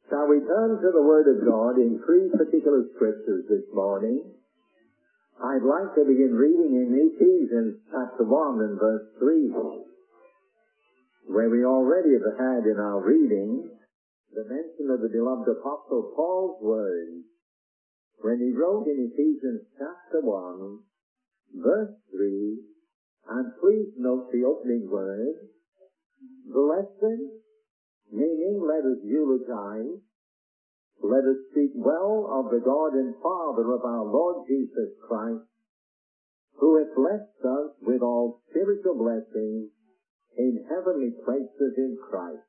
Shall we turn to the Word of God in three particular scriptures this morning? I'd like to begin reading in Ephesians chapter 1 and verse 3, where we already have had in our reading the mention of the beloved Apostle Paul's words when he wrote in Ephesians chapter 1, verse 3, and please note the opening word, blessed, meaning let us eulogize, let us speak well of the God and Father of our Lord Jesus Christ, who hath blessed us with all spiritual blessings in heavenly places in Christ.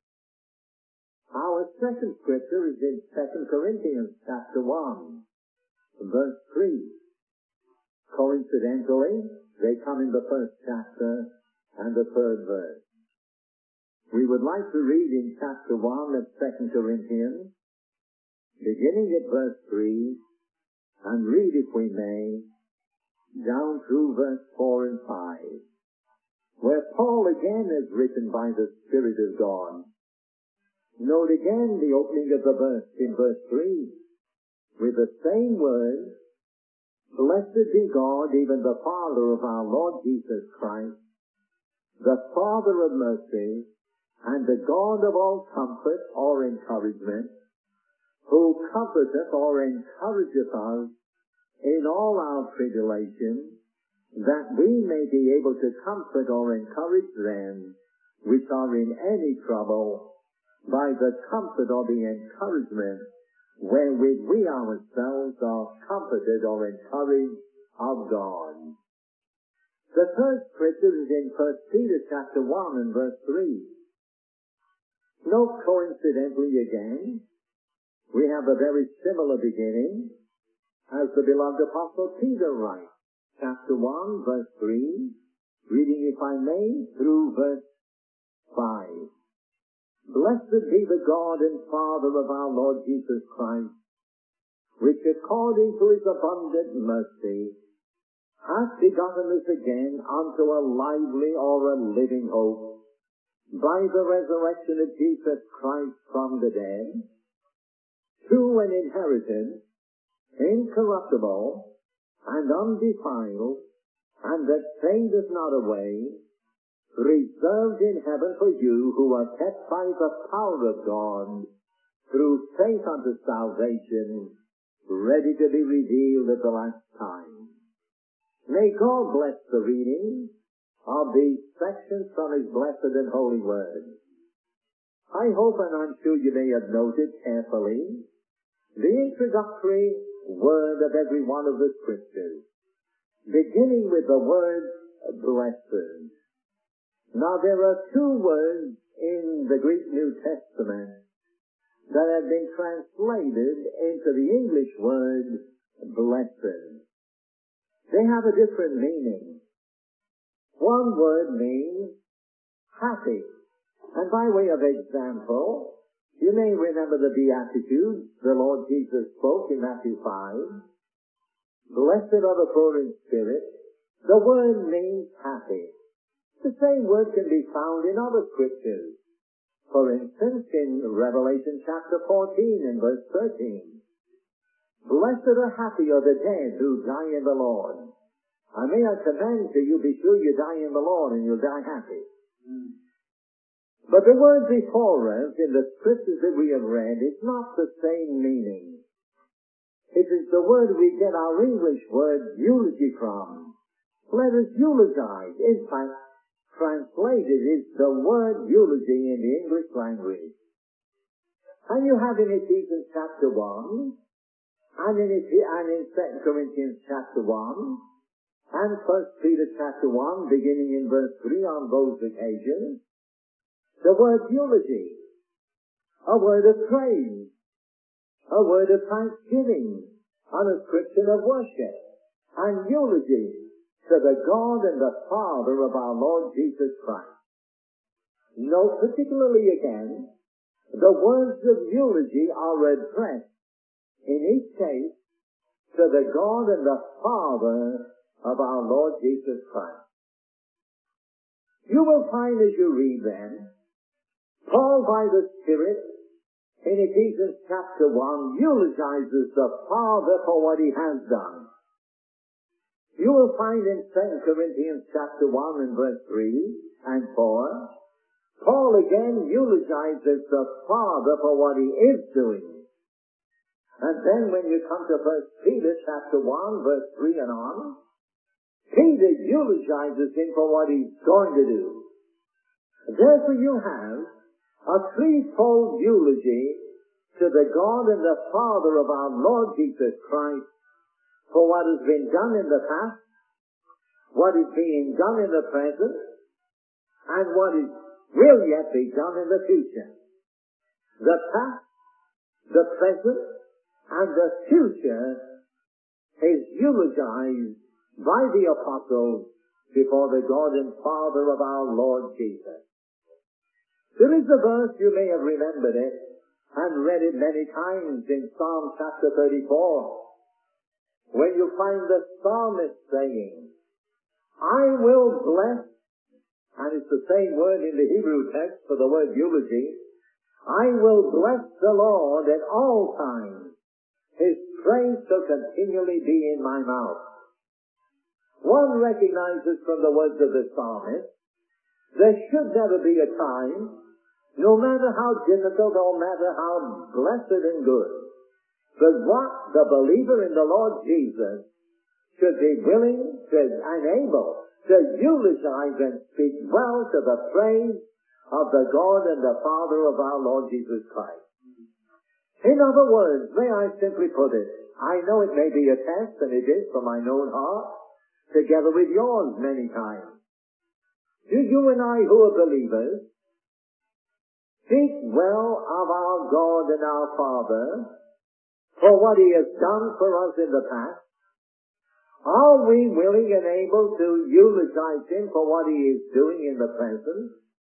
Our second scripture is in 2 Corinthians chapter 1, verse 3. Coincidentally, they come in the first chapter and the third verse. We would like to read in chapter 1 of 2 Corinthians, beginning at verse 3, and read, if we may, down through verse 4 and 5, where Paul again is written by the Spirit of God. Note again the opening of the verse in verse 3, with the same words, blessed be God, even the Father of our Lord Jesus Christ, the Father of mercy, and the God of all comfort or encouragement, who comforteth or encourageth us in all our tribulation, that we may be able to comfort or encourage them which are in any trouble by the comfort or the encouragement wherewith we ourselves are comforted or encouraged of God. The third scripture is in 1 Peter chapter 1 and verse 3. Note coincidentally again, we have a very similar beginning as the beloved Apostle Peter writes, chapter 1, verse 3, reading, if I may, through verse 5. Blessed be the God and Father of our Lord Jesus Christ, which according to his abundant mercy hath begotten us again unto a lively or a living hope, by the resurrection of Jesus Christ from the dead, to an inheritance incorruptible and undefiled, and that fadeth not away, reserved in heaven for you who are kept by the power of God, through faith unto salvation, ready to be revealed at the last time. May God bless the reading of these sections from his blessed and holy word. I hope, and I'm sure you may have noted carefully, the introductory word of every one of the scriptures, beginning with the word blessed. Now there are two words in the Greek New Testament that have been translated into the English word blessed. They have a different meaning. One word means happy. And by way of example, you may remember the Beatitudes the Lord Jesus spoke in Matthew 5. Blessed are the poor in spirit. The word means happy. The same word can be found in other scriptures. For instance, in Revelation chapter 14 and verse 13. Blessed or happy are the dead who die in the Lord. I may I commend to you, be sure you die in the Lord and you'll die happy. But the word before us in the scriptures that we have read is not the same meaning. It is the word we get our English word eulogy from. Let us eulogize. In fact, translated is the word eulogy in the English language. And you have in Ephesians chapter 1, and in 2 Corinthians chapter 1, and 1 Peter chapter 1, beginning in verse 3 on those occasions, the word eulogy, a word of praise, a word of thanksgiving, an ascription of worship, and eulogy to the God and the Father of our Lord Jesus Christ. Note particularly again, the words of eulogy are addressed in each case to the God and the Father of our Lord Jesus Christ. You will find as you read them, Paul by the Spirit in Ephesians chapter 1 eulogizes the Father for what He has done. You will find in 2 Corinthians chapter 1 and verse 3 and 4, Paul again eulogizes the Father for what He is doing. And then when you come to 1 Peter chapter 1 verse 3 and on, Peter eulogizes Him for what He's going to do. Therefore you have a threefold eulogy to the God and the Father of our Lord Jesus Christ for what has been done in the past, what is being done in the present, and what will yet be done in the future. The past, the present, and the future is eulogized by the apostles before the God and Father of our Lord Jesus. There is a verse, you may have remembered it, and read it many times in Psalm chapter 34, when you find the psalmist saying, I will bless, and it's the same word in the Hebrew text for the word eulogy, I will bless the Lord at all times. His praise shall continually be in my mouth. One recognizes from the words of the psalmist, there should never be a time, no matter how difficult, no matter how blessed and good, but what the believer in the Lord Jesus should be willing and able to eulogize and speak well to the praise of the God and the Father of our Lord Jesus Christ. In other words, may I simply put it, I know it may be a test, and it is from my own heart, together with yours many times. Do you and I who are believers speak well of our God and our Father for what He has done for us in the past? Are we willing and able to eulogize Him for what He is doing in the present?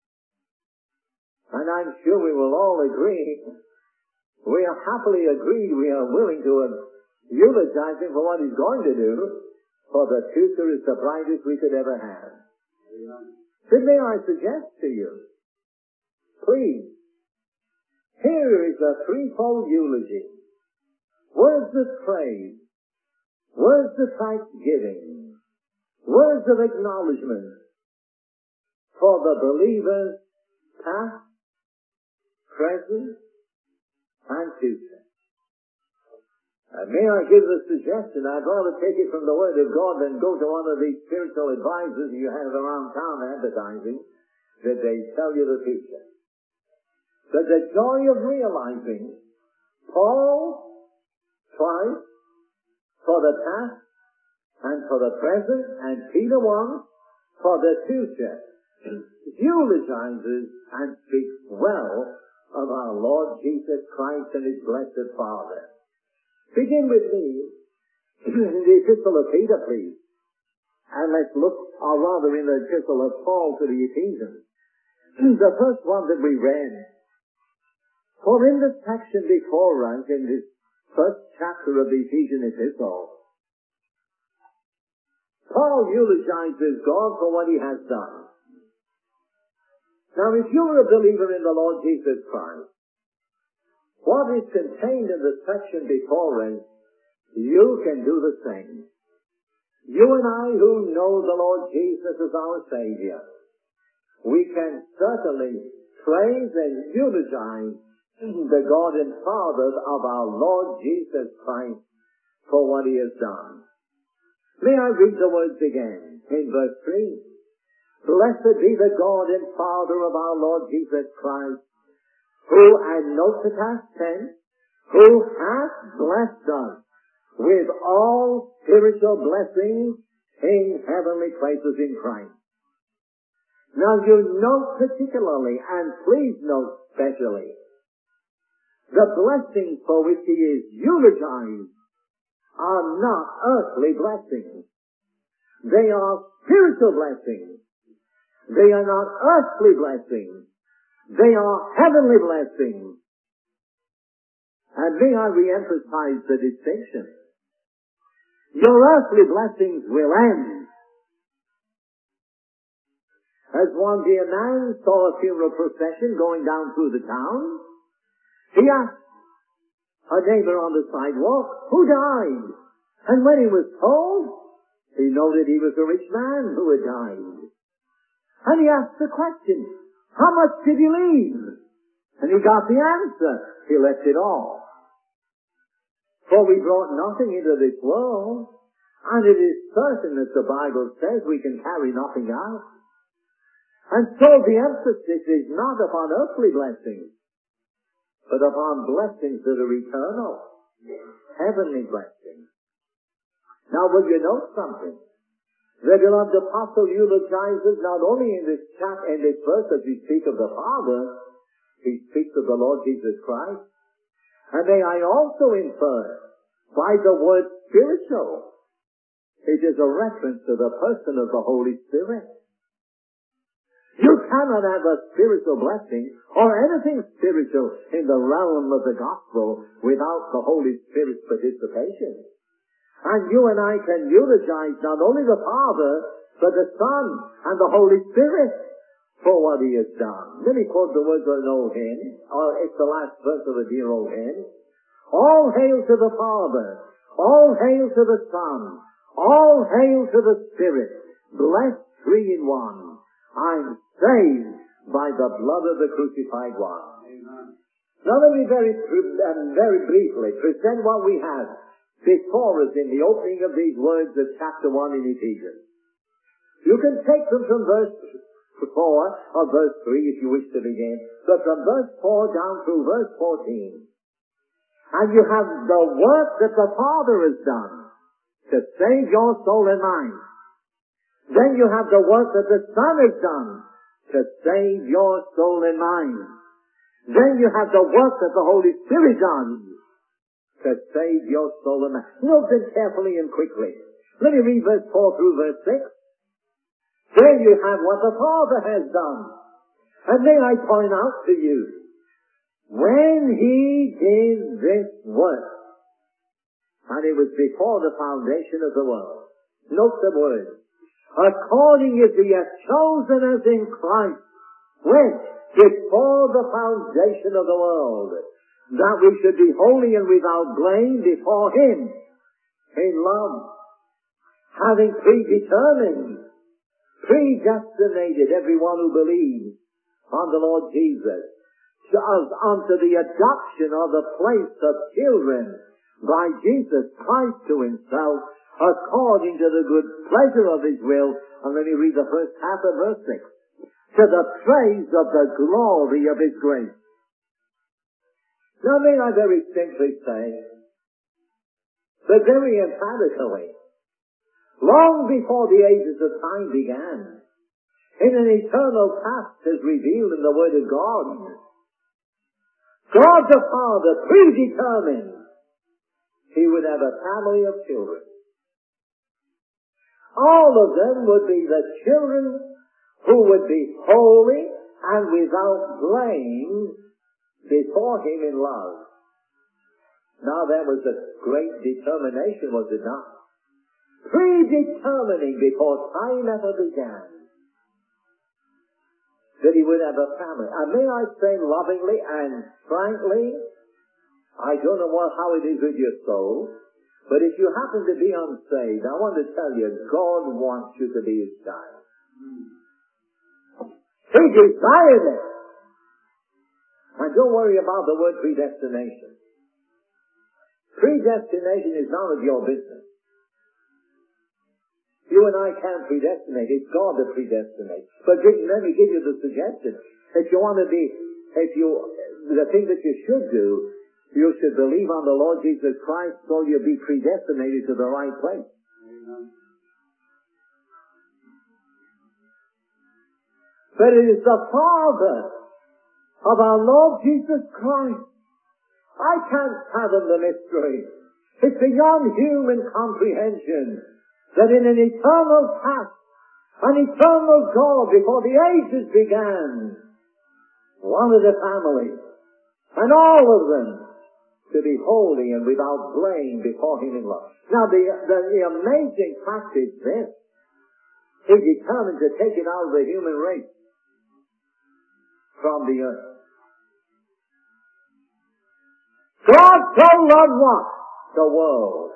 And I'm sure we will all agree, we are happily agreed, we are willing to eulogize Him for what He's going to do, for the future is the brightest we could ever have. But may I suggest to you, please, here is a threefold eulogy. Words of praise, words of thanksgiving, words of acknowledgement for the believer's past, present, and future. May I give the suggestion, I'd rather take it from the Word of God than go to one of these spiritual advisors you have around town advertising, that they tell you the future. But the joy of realizing Paul twice for the past and for the present, and Peter once for the future, eulogizes and speaks well of our Lord Jesus Christ and His blessed Father. Begin with me in the Epistle of Peter, please. And let's look, or rather in the Epistle of Paul to the Ephesians. The first one that we read. For in the section before us, in this first chapter of the Ephesian Epistle, Paul eulogizes God for what He has done. Now, if you're a believer in the Lord Jesus Christ, what is contained in the section before us, you can do the same. You and I who know the Lord Jesus as our Savior, we can certainly praise and eulogize the God and Father of our Lord Jesus Christ for what He has done. May I read the words again in verse 3. Blessed be the God and Father of our Lord Jesus Christ, who, and note the past tense, who hath blessed us with all spiritual blessings in heavenly places in Christ. Now you note particularly, and please note specially, the blessings for which He is eulogized are not earthly blessings. They are spiritual blessings. They are not earthly blessings. They are heavenly blessings. And may I re-emphasize the distinction. Your earthly blessings will end. As one dear man saw a funeral procession going down through the town, He asked a neighbor on the sidewalk, who died? And when he was told, he noted he was a rich man who had died. And he asked the question, how much did he leave? And he got the answer. He left it all. For we brought nothing into this world, and it is certain that the Bible says we can carry nothing out. And so the emphasis is not upon earthly blessings, but upon blessings that are eternal, heavenly blessings. Now will you note something? The beloved apostle eulogizes not only in this verse as we speak of the Father, he speaks of the Lord Jesus Christ. And may I also infer by the word spiritual, it is a reference to the person of the Holy Spirit. You cannot have a spiritual blessing or anything spiritual in the realm of the gospel without the Holy Spirit's participation. And you and I can eulogize not only the Father, but the Son and the Holy Spirit for what He has done. Let me quote the words of an old hymn, or it's the last verse of a dear old hymn. All hail to the Father, all hail to the Son, all hail to the Spirit, blessed three in one. I'm saved by the blood of the crucified one. Amen. Now let me very briefly present what we have before us in the opening of these words of chapter 1 in Ephesians. You can take them from verse 4 or verse 3 if you wish to begin, but from verse 4 down through verse 14. And you have the work that the Father has done to save your soul and mind. Then you have the work that the Son has done to save your soul and mind. Then you have the work that the Holy Spirit done to save your soul and mind. Note them carefully and quickly. Let me read verse 4 through verse 6. Then you have what the Father has done. And may I point out to you, when He did this work, and it was before the foundation of the world. Note the words. According as He hath chosen us in Christ, when before the foundation of the world, that we should be holy and without blame before Him, in love, having predestinated everyone who believes on the Lord Jesus, unto the adoption of the place of children by Jesus Christ to Himself, according to the good pleasure of His will. And let me read the first half of verse 6. To the praise of the glory of His grace. Now may I very simply say, but very emphatically, long before the ages of time began, in an eternal past as revealed in the Word of God, God the Father predetermined He would have a family of children. All of them would be the children who would be holy and without blame before Him in love. Now that was a great determination, was it not? Predetermining before time ever began that He would have a family. And may I say lovingly and frankly, I don't know how it is with your soul, but if you happen to be unsaved, I want to tell you, God wants you to be His child. He desired it. And don't worry about the word predestination. Predestination is none of your business. You and I can't predestinate. It's God that predestinates. But let me give you the suggestion. If you want to be, the thing that you should do, you should believe on the Lord Jesus Christ so you'll be predestinated to the right place. Amen. But it is the Father of our Lord Jesus Christ. I can't fathom the mystery. It's beyond human comprehension that in an eternal past, an eternal God before the ages began, wanted a family, and all of them to be holy and without blame before Him in love. Now the amazing fact is this. He determined to take it out of the human race from the earth. God so loved what? The world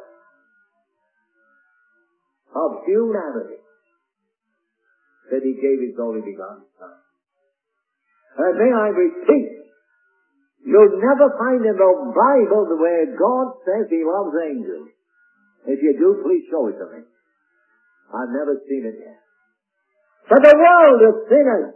of humanity that He gave His only begotten Son. And may I repeat, you'll never find in the Bible where God says He loves angels. If you do, please show it to me. I've never seen it yet. But the world of sinners,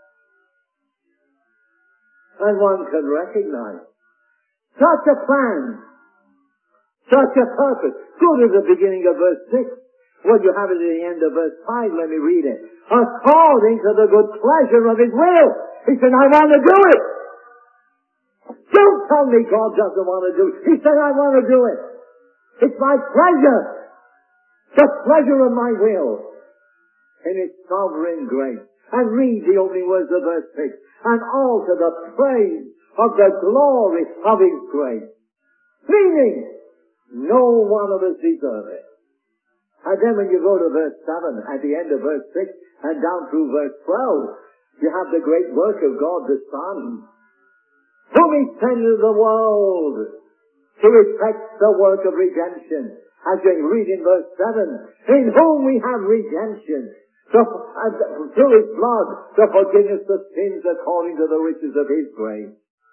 and one can recognize such a plan, such a purpose. Go to the beginning of verse 6. Well, you have it at the end of verse 5. Let me read it. According to the good pleasure of His will. He said, I want to do it. Don't tell me God doesn't want to do it. He said, I want to do it. It's my pleasure. The pleasure of my will. In His sovereign grace. And read the opening words of verse 6. And all to the praise of the glory of His grace. Meaning, no one of us deserve it. And then when you go to verse 7, at the end of verse 6, and down through verse 12, you have the great work of God the Son, whom He sent into the world to effect the work of redemption. As you read in verse 7, in whom we have redemption, through His blood, the forgiveness of sins according to the riches of His grace.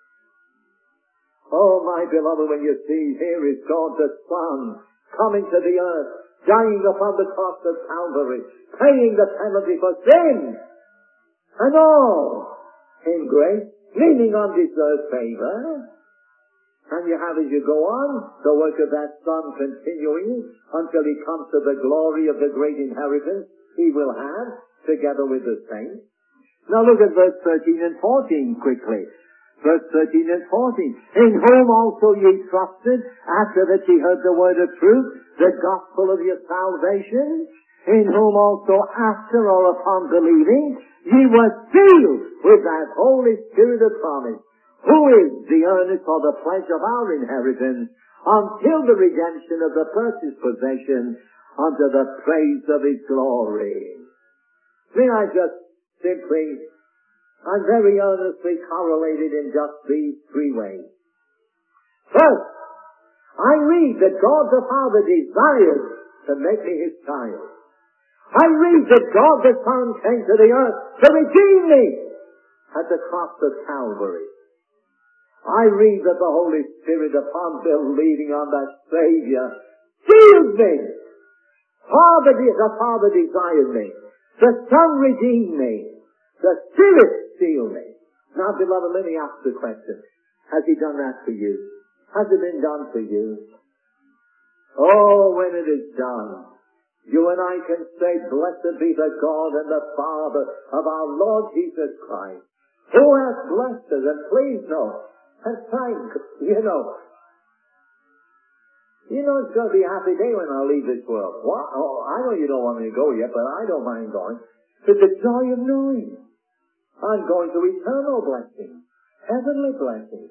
Oh, my beloved, when you see, here is God the Son coming to the earth, dying upon the cross of Calvary, paying the penalty for sin, and all in grace, meaning undeserved favor. And you have, as you go on, the work of that Son continuing until He comes to the glory of the great inheritance He will have together with the saints. Now look at verse 13 and 14 quickly. Verse 13 and 14. In whom also ye trusted, after that ye heard the word of truth, the gospel of your salvation, in whom also after or upon believing, ye were sealed with that Holy Spirit of promise, who is the earnest or the pledge of our inheritance, until the redemption of the purchased possession, unto the praise of His glory. May I just simply, and very earnestly correlated in just these three ways. First, I read that God the Father desires to make me His child. I read that God the Son came to the earth to redeem me at the cross of Calvary. I read that the Holy Spirit, upon believing on that Savior, sealed me. The Father desired me. The Son redeemed me. The Spirit sealed me. Now, beloved, let me ask the question. Has He done that for you? Has it been done for you? Oh, when it is done, you and I can say, blessed be the God and the Father of our Lord Jesus Christ, who hath blessed us. And please know, and thank, it's going to be a happy day when I leave this world. Well, I know you don't want me to go yet, but I don't mind going. But the joy of knowing I'm going to eternal blessings, heavenly blessings.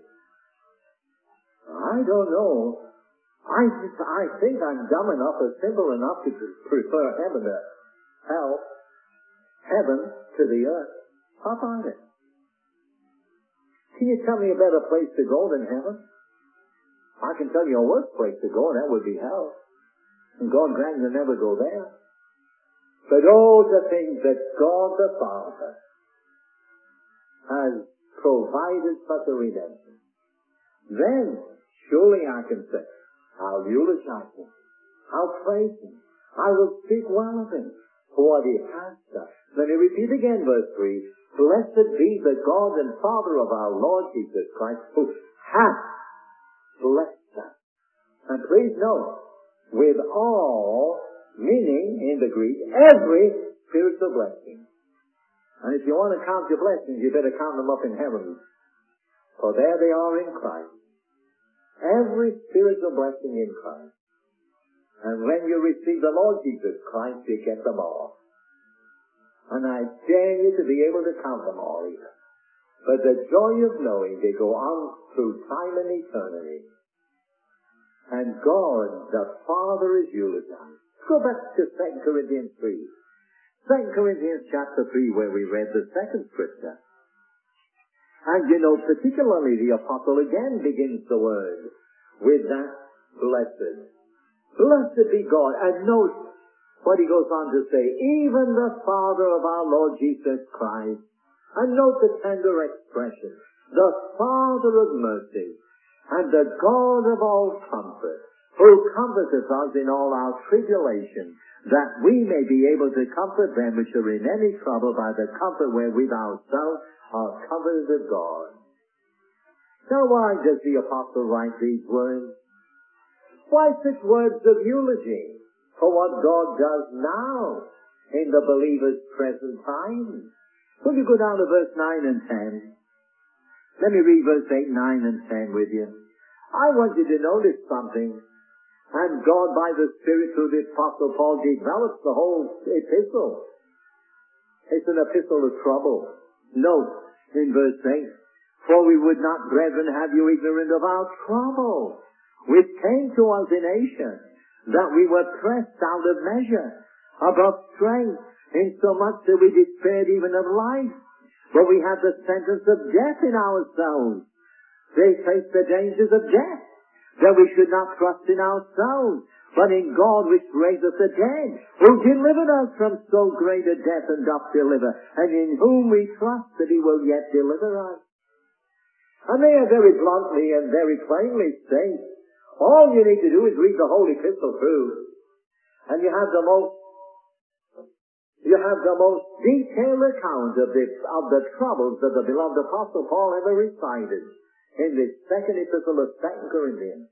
I don't know. I think I'm dumb enough or simple enough to prefer heaven to hell, heaven to the earth. How about it? Can you tell me a better place to go than heaven? I can tell you a worse place to go, and that would be hell. And God grant you never go there. But oh, to think that God the Father has provided such a redemption. Then, surely I can say, I'll eulogize Him. I'll praise Him. I will speak well of Him for what He has done. Let me repeat again verse 3. Blessed be the God and Father of our Lord Jesus Christ, who hath blessed us. And please note, with all, meaning in the Greek, every spiritual blessing. And if you want to count your blessings, you better count them up in heaven. For there they are in Christ. Every spiritual blessing in Christ. And when you receive the Lord Jesus Christ, you get them all. And I dare you to be able to count them all even. But the joy of knowing they go on through time and eternity. And God, the Father, is eulogized. Let's go back to 2 Corinthians 3. 2 Corinthians chapter 3, where we read the second scripture. And particularly the apostle again begins the word with that blessed. Blessed be God. And note what he goes on to say, even the Father of our Lord Jesus Christ. And note the tender expression, the Father of mercy and the God of all comfort, who comforteth us in all our tribulation, that we may be able to comfort them which are in any trouble by the comfort wherewith ourselves are comforted of God. Now why does the apostle write these words? Why such words of eulogy for what God does now in the believer's present time? Will you go down to verse 9 and 10? Let me read verse 8, 9, and 10 with you. I want you to notice something. And God, by the Spirit, through the Apostle Paul, develops the whole epistle. It's an epistle of trouble. Note in verse 8, for we would not, brethren, have you ignorant of our trouble, which came to us in Asia, that we were pressed out of measure, above strength, insomuch that we despaired even of life. But we had the sentence of death in ourselves. They faced the dangers of death, that we should not trust in ourselves, but in God which raiseth the dead, who delivered us from so great a death and doth deliver, and in whom we trust that he will yet deliver us. And they are very bluntly and very plainly state, all you need to do is read the whole epistle through, and you have the most detailed account of the troubles that the beloved Apostle Paul ever recited in this second epistle of 2 Corinthians.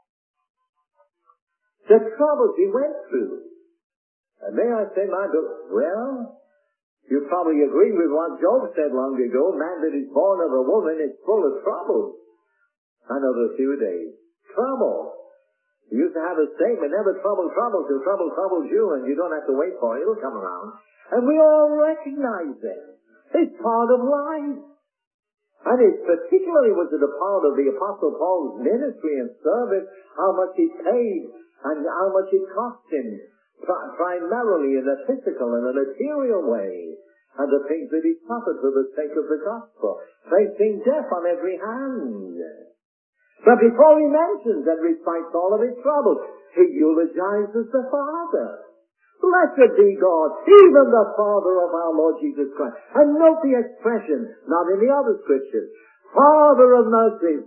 The troubles he went through. And may I say, my book, well, you probably agree with what Job said long ago, man that is born of a woman is full of trouble. Another few days. Trouble. You used to have a statement, never trouble till trouble troubles you, and you don't have to wait for it, it'll come around. And we all recognize it. It's part of life. And it particularly was a part of the Apostle Paul's ministry and service, how much he paid and how much it cost him, primarily in a physical and a material way, and the things that he suffered for the sake of the gospel, facing death on every hand. But before he mentions and recites all of his troubles, he eulogizes the Father. Blessed be God, even the Father of our Lord Jesus Christ. And note the expression, not in the other scriptures. Father of mercy.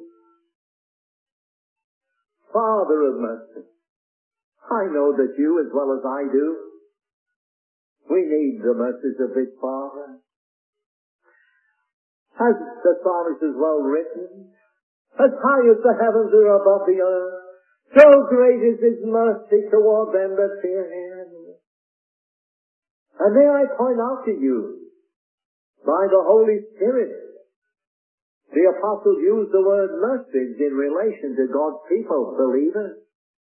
Father of mercy. I know that you, as well as I do, we need the mercies of this Father. As the psalmist has well written, as high as the heavens are above the earth, so great is his mercy toward them that fear him. And may I point out to you, by the Holy Spirit, the Apostle used the word mercies in relation to God's people, believers.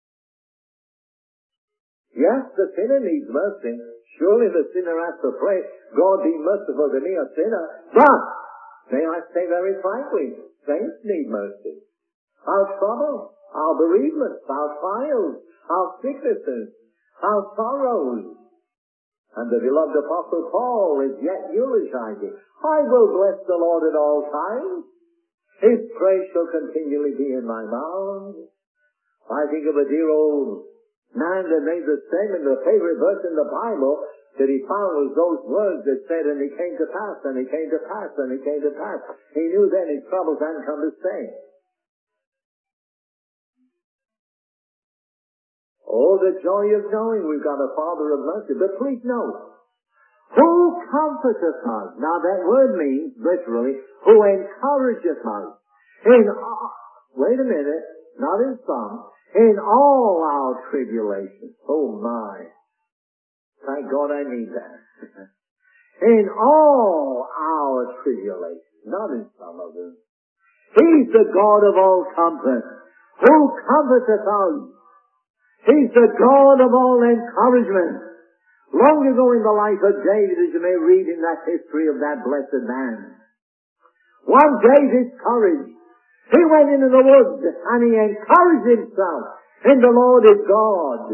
Yes, the sinner needs mercy. Surely the sinner has to pray, God be merciful to me, a sinner. But, may I say very frankly, saints need mercy. Our trouble, our bereavements, our trials, our sicknesses, our sorrows. And the beloved Apostle Paul is yet eulogizing, I will bless the Lord at all times. His praise shall continually be in my mouth. I think of a dear old man that made the statement, the favorite verse in the Bible that he found was those words that said, and it came to pass, and it came to pass, and it came to pass. He knew then his troubles hadn't come to stay. Oh, the joy of knowing we've got a Father of mercy. But please note, who comforteth us? Now that word means, literally, who encourageth us. Wait a minute, not in some, in all our tribulations. Oh my. Thank God I need that. In all our tribulations, not in some of them. He's the God of all comfort, who comforteth us. He's the God of all encouragement. Long ago in the life of David, as you may read in that history of that blessed man, one day discouraged, he went into the woods and he encouraged himself in the Lord his God.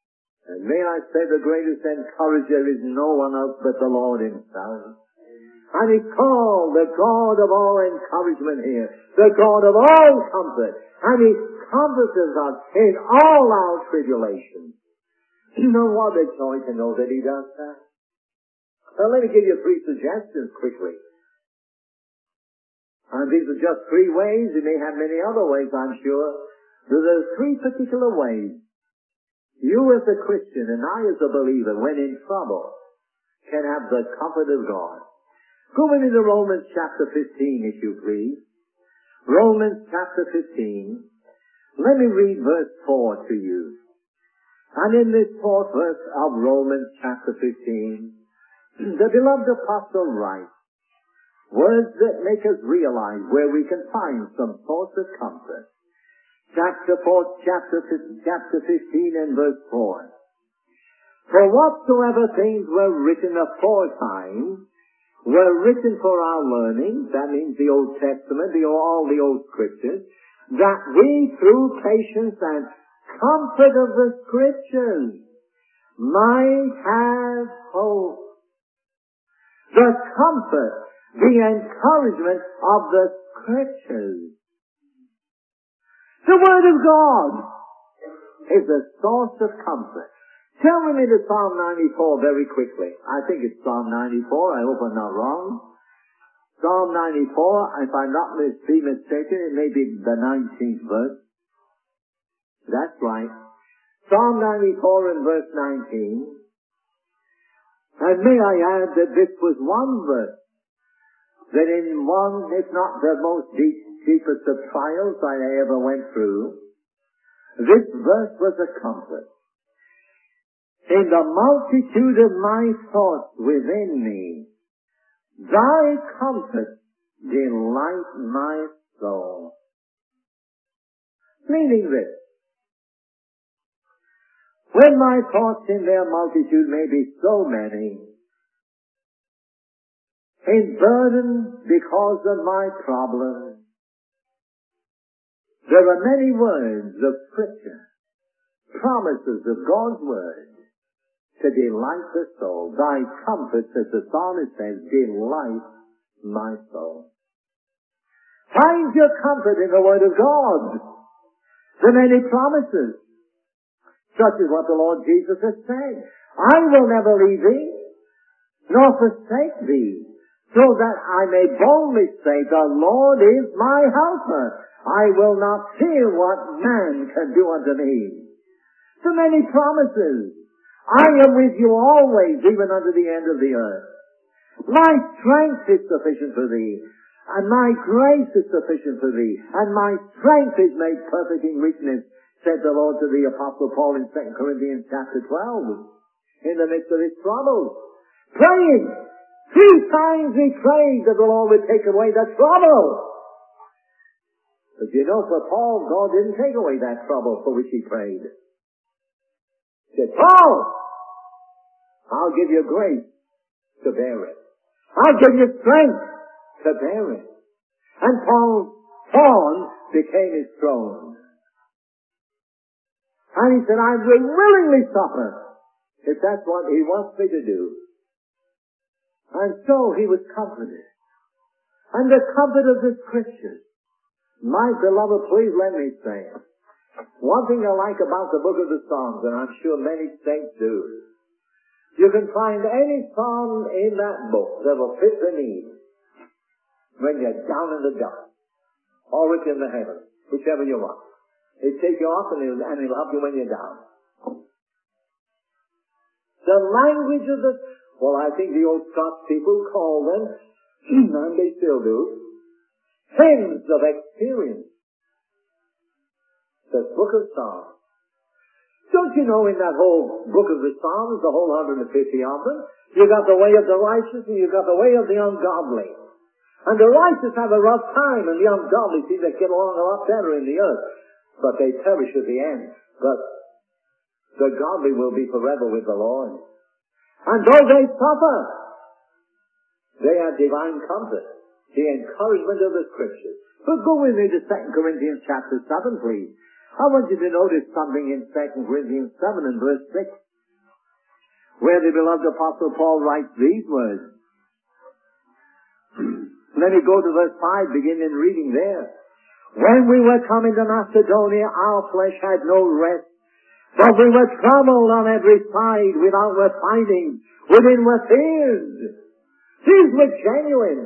And may I say the greatest encourager is no one else but the Lord himself. And he's called the God of all encouragement here, the God of all comfort. And he comforts us in all our tribulations. You know what a joy to know that he does that. Now let me give you 3 suggestions quickly. And these are just 3 ways. He may have many other ways, I'm sure. There are 3 particular ways. You as a Christian and I as a believer, when in trouble, can have the comfort of God. Go into Romans chapter 15, if you please. Romans chapter 15. Let me read verse 4 to you. And in this 4th verse of Romans chapter 15, the beloved apostle writes words that make us realize where we can find some source of comfort. Chapter 15 and verse 4. For whatsoever things were written aforetime were written for our learning, that means the Old Testament, all the Old Scriptures, that we through patience and comfort of the Scriptures might have hope. The comfort, the encouragement of the Scriptures. The Word of God is a source of comfort. Turn with me to Psalm 94 very quickly. I think it's Psalm 94. I hope I'm not wrong. Psalm 94, if I'm not mistaken, it may be the 19th verse. That's right. Psalm 94 and verse 19. And may I add that this was one verse that in one, if not the most deepest of trials I ever went through, this verse was a comfort. In the multitude of my thoughts within me, thy comfort delight my soul. Meaning this, when my thoughts in their multitude may be so many, in burden because of my problems, there are many words of Scripture, promises of God's Word, to delight the soul. Thy comfort, as the psalmist says, delight my soul. Find your comfort in the Word of God. The many promises, such as what the Lord Jesus has said. I will never leave thee, nor forsake thee, so that I may boldly say, the Lord is my helper. I will not fear what man can do unto me. The many promises. I am with you always, even unto the end of the earth. My strength is sufficient for thee, and my grace is sufficient for thee, and my strength is made perfect in weakness, said the Lord to the Apostle Paul in 2 Corinthians chapter 12, in the midst of his troubles. Praying! 3 times he prayed that the Lord would take away the trouble. But you know, for Paul, God didn't take away that trouble for which he prayed. He said, Paul, I'll give you grace to bear it. I'll give you strength to bear it. And Paul's thorn became his throne. And he said, I will willingly suffer if that's what he wants me to do. And so he was comforted. And the comfort of the Scriptures. My beloved, please let me say, one thing I like about the book of the Psalms, and I'm sure many saints do, you can find any psalm in that book that will fit the need when you're down in the dumps, or it's in the heavens, whichever you want. It'll take you off and it'll help you when you're down. The language of the, well, I think the old Scots people call them, and they still do, hymns of experience. The book of Psalms. Don't you know in that whole book of the Psalms, the whole 150 of them, you got the way of the righteous and you got the way of the ungodly. And the righteous have a rough time and the ungodly seem to get along a lot better in the earth. But they perish at the end. But the godly will be forever with the Lord. And though they suffer, they have divine comfort, the encouragement of the Scriptures. But go with me to 2 Corinthians chapter 7, please. I want you to notice something in 2 Corinthians 7 and verse 6, where the beloved Apostle Paul writes these words. Let me go to verse 5, begin in reading there. When we were coming to Macedonia, our flesh had no rest, but we were troubled on every side with outward findings. Within were fears. These were genuine.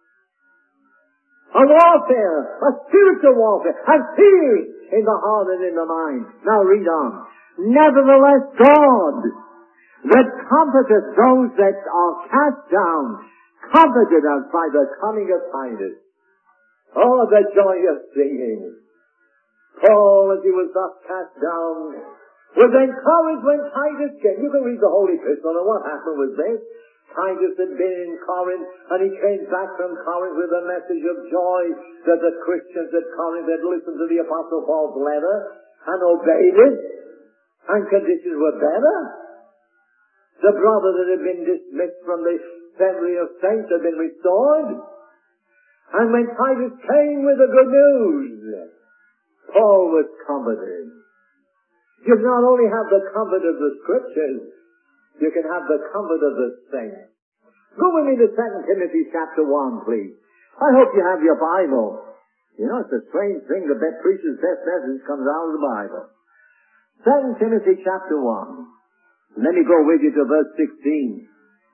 A warfare, a spiritual warfare, and fears in the heart and in the mind. Now read on. Nevertheless, God, that comforteth those that are cast down, comforted us by the coming of Titus. Oh, the joy of singing. Paul, as he was thus cast down, was encouraged when Titus came. You can read the whole epistle, and what happened was this. Titus had been in Corinth, and he came back from Corinth with a message of joy that the Christians at Corinth had listened to the Apostle Paul's letter and obeyed it, and conditions were better. The brother that had been dismissed from the assembly of saints had been restored. And when Titus came with the good news, Paul was comforted. You not only have the comfort of the Scriptures, you can have the comfort of the saints. Go with me to 2 Timothy chapter 1, please. I hope you have your Bible. You know, it's a strange thing, the preacher's best message comes out of the Bible. 2 Timothy chapter 1. Let me go with you to verse 16.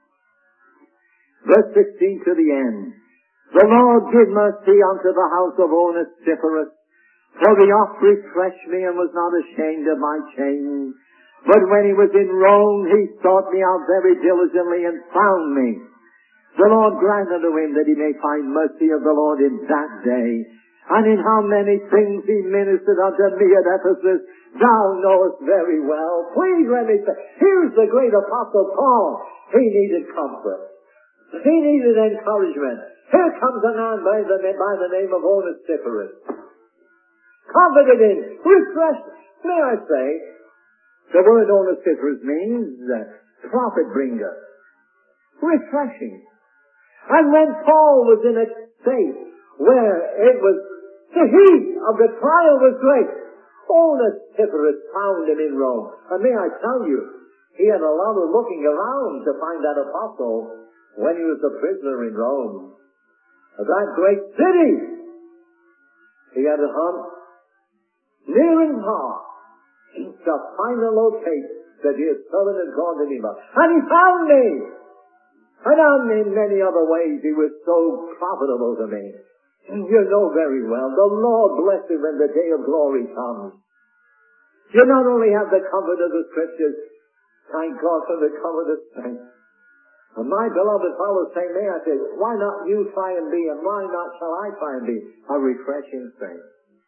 Verse 16 to the end. The Lord give mercy unto the house of Onesiphorus, for he oft refreshed me and was not ashamed of my chains. But when he was in Rome, he sought me out very diligently and found me. The Lord grant unto him that he may find mercy of the Lord in that day. And in how many things he ministered unto me at Ephesus, thou knowest very well. Please let me say, here's the great Apostle Paul. He needed comfort. He needed encouragement. Here comes a man by the name of Onesiphorus. Comforted him, refreshed. May I say, the word Onesiphorus means profit bringer, refreshing. And when Paul was in a state where it was, the heat of the trial was great, Onesiphorus found him in Rome. And may I tell you, he had a lot of looking around to find that apostle when he was a prisoner in Rome. That great city, he had to hunt near and far to find the location that his servant had gone to him. And he found me. And in many other ways he was so profitable to me. You know very well, the Lord bless him when the day of glory comes. You not only have the comfort of the Scriptures, thank God for the comfort of saints. And my beloved fellow saint, may I say, why not you try and be, and why not shall I try and be a refreshing saint?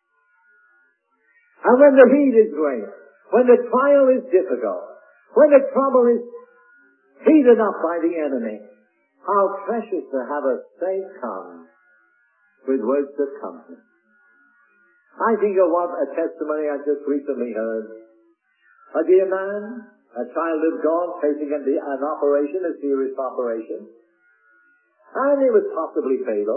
And when the heat is great, when the trial is difficult, when the trouble is heated up by the enemy, how precious to have a saint come with words of comfort. I think of what a testimony I just recently heard. A dear man, a child of God, facing an operation, a serious operation, and it was possibly fatal.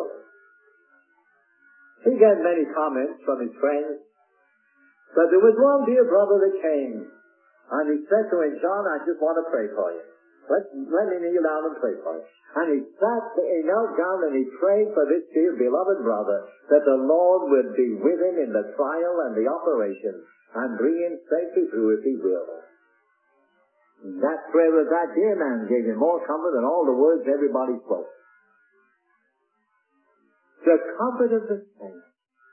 He got many comments from his friends, but there was one dear brother that came, and he said to him, John, I just want to pray for you. Let me kneel down and pray for you. And he knelt down and he prayed for this dear beloved brother, that the Lord would be with him in the trial and the operation, and bring him safely through if he will. That prayer of that dear man gave him more comfort than all the words everybody spoke. The comfort of the saints.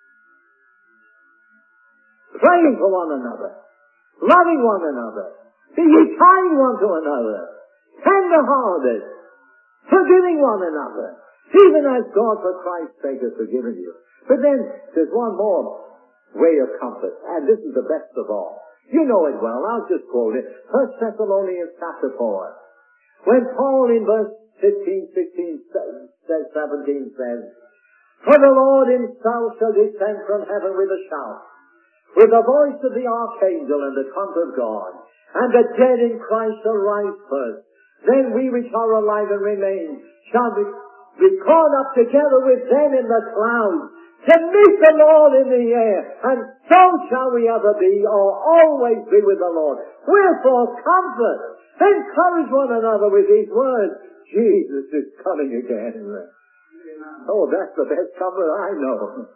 Praying for one another. Loving one another. Being kind one to another. Tender-hearted. Forgiving one another. Even as God for Christ's sake has forgiven you. But then there's one more way of comfort. And this is the best of all. You know it well. I'll just quote it. 1 Thessalonians chapter 4. When Paul in verse 15, 16, 17 says, For the Lord himself shall descend from heaven with a shout, with the voice of the archangel and the trump of God, and the dead in Christ shall rise first. Then we which are alive and remain shall be caught up together with them in the clouds, to meet the Lord in the air, and so shall we ever be, or always be with the Lord. Wherefore comfort, encourage one another with these words, Jesus is coming again. Oh, that's the best comfort I know.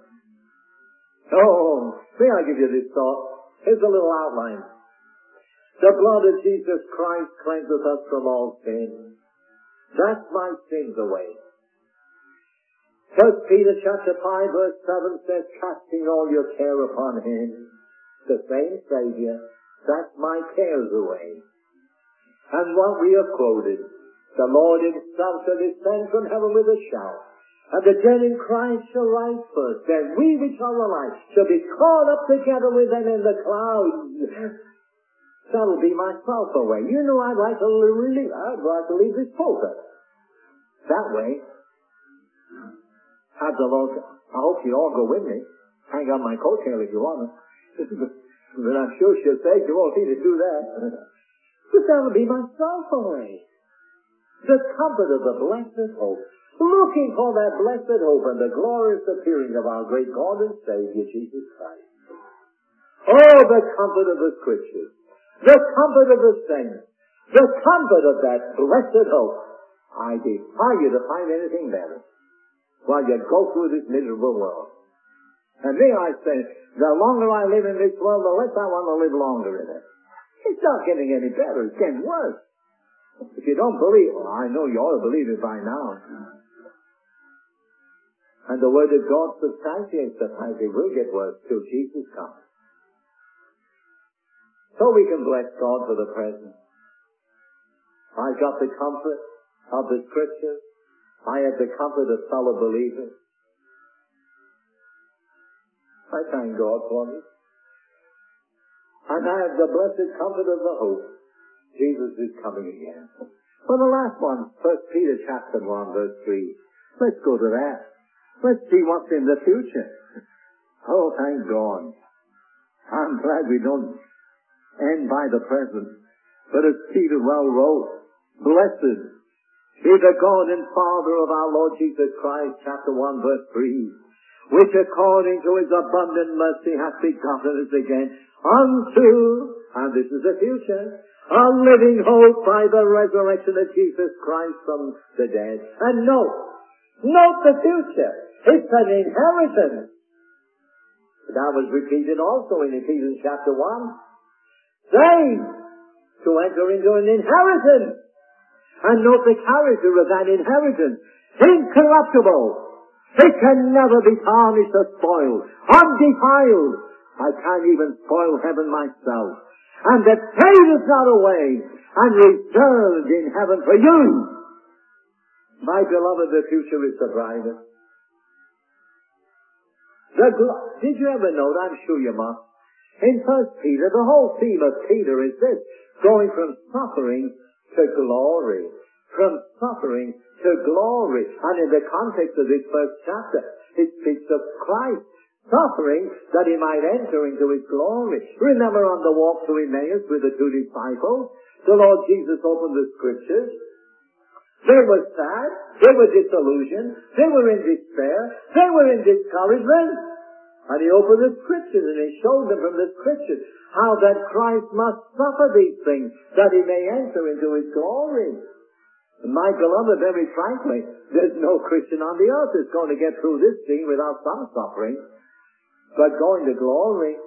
Oh, may I give you this thought? Here's a little outline. The blood of Jesus Christ cleanses us from all sin. That's my sins away. 1 Peter chapter 5 verse 7 says, casting all your care upon Him, the same Savior, that's my cares away. And what we have quoted, the Lord Himself shall descend from heaven with a shout, and the dead in Christ shall rise first. Then we which are alive shall be caught up together with them in the clouds. That'll be myself away. You know, I'd like to leave this pulpit. That way, have the Lord, I hope you all go with me. Hang on my coattail if you want to. But I'm sure she'll say you won't need to do that. But that'll be myself away. The comfort of the blessed hope. Looking for that blessed hope and the glorious appearing of our great God and Savior, Jesus Christ. Oh, the comfort of the Scriptures. The comfort of the saints. The comfort of that blessed hope. I defy you to find anything better while you go through this miserable world. And may I say, the longer I live in this world, the less I want to live longer in it. It's not getting any better. It's getting worse. If you don't believe, well, I know you ought to believe it by now. And the Word of God substantiates the fact it will get worse till Jesus comes. So we can bless God for the present. I've got the comfort of the Scriptures. I have the comfort of fellow believers. I thank God for it. And I have the blessed comfort of the hope. Jesus is coming again. Well, the last one, 1 Peter chapter 1, verse 3. Let's go to that. Let's see what's in the future. Oh, thank God. I'm glad we don't end by the present. But as Peter well wrote, blessed be the God and Father of our Lord Jesus Christ, chapter 1, verse 3, which according to His abundant mercy hath begotten us again unto, and this is the future, a living hope by the resurrection of Jesus Christ from the dead. And note the future. It's an inheritance. That was repeated also in Ephesians chapter 1. Saved to enter into an inheritance. And note the character of that inheritance. Incorruptible. It can never be tarnished or spoiled. Undefiled. I can't even spoil heaven myself. And that fadeth not away, and reserved in heaven for you. My beloved, the future is the brightest. Did you ever note, I'm sure you must, in 1 Peter, the whole theme of Peter is this, going from suffering to glory. From suffering to glory. And in the context of this first chapter, it speaks of Christ suffering that He might enter into His glory. Remember on the walk to Emmaus with the two disciples, the Lord Jesus opened the Scriptures. They were sad, they were disillusioned, they were in despair, they were in discouragement. And He opened the Scriptures and He showed them from the Scriptures how that Christ must suffer these things that He may enter into His glory. And my beloved, very frankly, there's no Christian on the earth that's going to get through this thing without some suffering. But going to glory,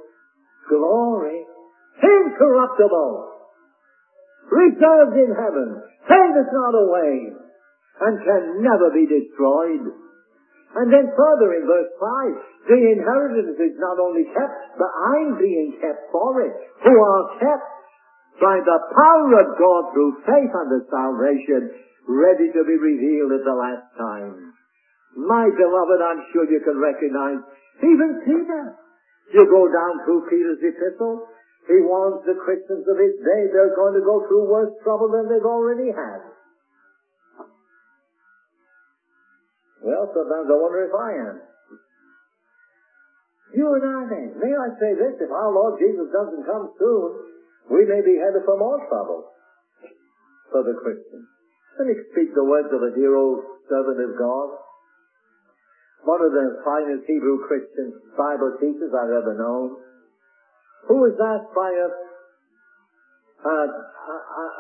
incorruptible, reserved in heaven, fadeth not away, and can never be destroyed. And then further in verse 5, the inheritance is not only kept, but I'm being kept for it, who are kept by the power of God through faith unto salvation, ready to be revealed at the last time. My beloved, I'm sure you can recognize even Peter. You go down through Peter's epistle, he warns the Christians of his day they're going to go through worse trouble than they've already had. Well, sometimes I wonder if I am. You and I may. May I say this, if our Lord Jesus doesn't come soon, we may be headed for more trouble for the Christian. Let me speak the words of a dear old servant of God. One of the finest Hebrew Christian Bible teachers I've ever known, who was asked by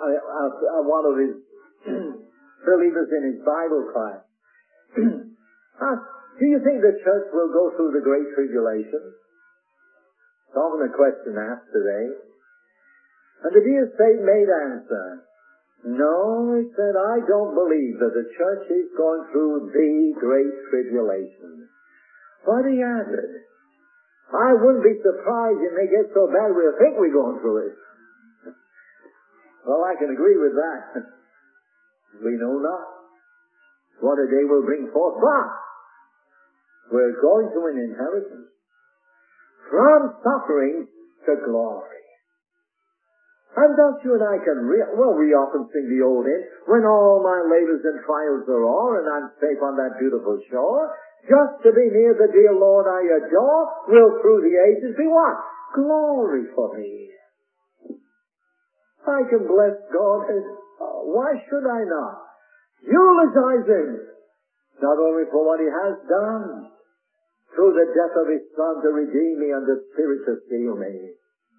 one of his believers in his Bible class, Do you think the church will go through the Great Tribulation? It's often a question asked today. And the dear saint made answer, no, he said, I don't believe that the church is going through the Great Tribulation. But he added, I wouldn't be surprised it may get so bad we'll think we're going through it. Well, I can agree with that. We know not what a day will bring forth, but we're going to an inheritance. From suffering to glory. And thus you and I can we often sing the old hymn, when all my labors and trials are o'er, and I'm safe on that beautiful shore, just to be near the dear Lord I adore, will through the ages be what? Glory for me. I can bless God, why should I not? Eulogize Him, not only for what He has done, through the death of His Son to redeem me and the Spirit to seal me,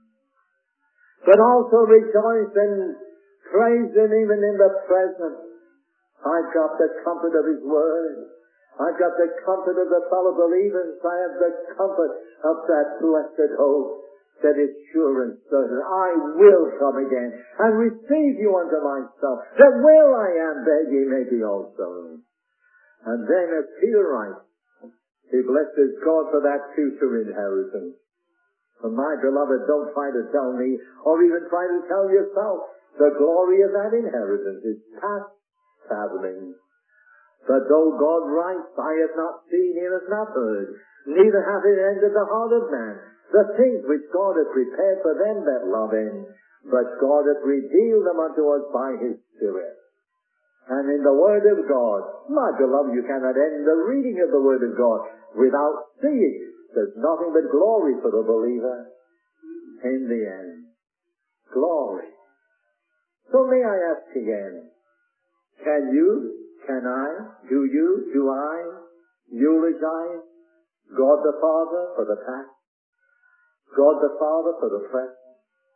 but also rejoice and praise Him even in the present. I've got the comfort of His Word. I've got the comfort of the fellow believers. I have the comfort of that blessed hope that is sure and certain. I will come again and receive you unto myself, that where I am, there ye may be also. And then as Peter writes, he blesses God for that future inheritance. And my beloved, don't try to tell me, or even try to tell yourself, the glory of that inheritance is past fathoming. But though God writes, I have not seen, ear has not heard, neither hath it entered the heart of man, the things which God hath prepared for them that love Him, but God hath revealed them unto us by His Spirit. And in the Word of God, my beloved, you cannot end the reading of the Word of God without seeing. There's nothing but glory for the believer in the end. Glory. So may I ask again, can you, can I, do you, do I eulogize God the Father for the past, God the Father for the present,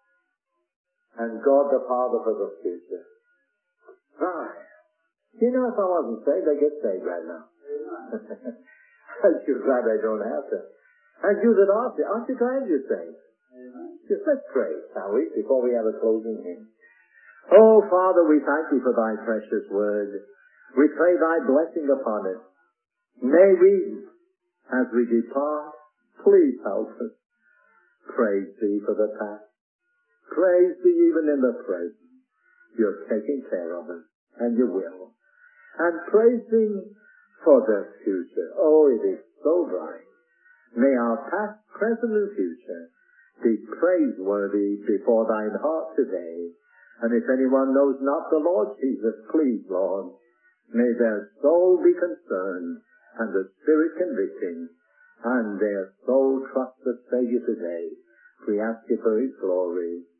and God the Father for the future? Right. You know, if I wasn't saved, I'd get saved right now. I'm sure glad I don't have to. And you that are saved, aren't you glad you're saved? Just let's pray, shall we, before we have a closing hymn. Oh, Father, we thank Thee for Thy precious Word. We pray Thy blessing upon it. May we, as we depart, please help us. Praise Thee for the past. Praise Thee even in the present. You're taking care of us, and You will. And praise Thee for the future. Oh, it is so bright. May our past, present, and future be praiseworthy before Thine heart today. And if anyone knows not the Lord Jesus, please, Lord, may their soul be concerned and the Spirit convicting, and their soul trust the Savior today. We ask You for His glory.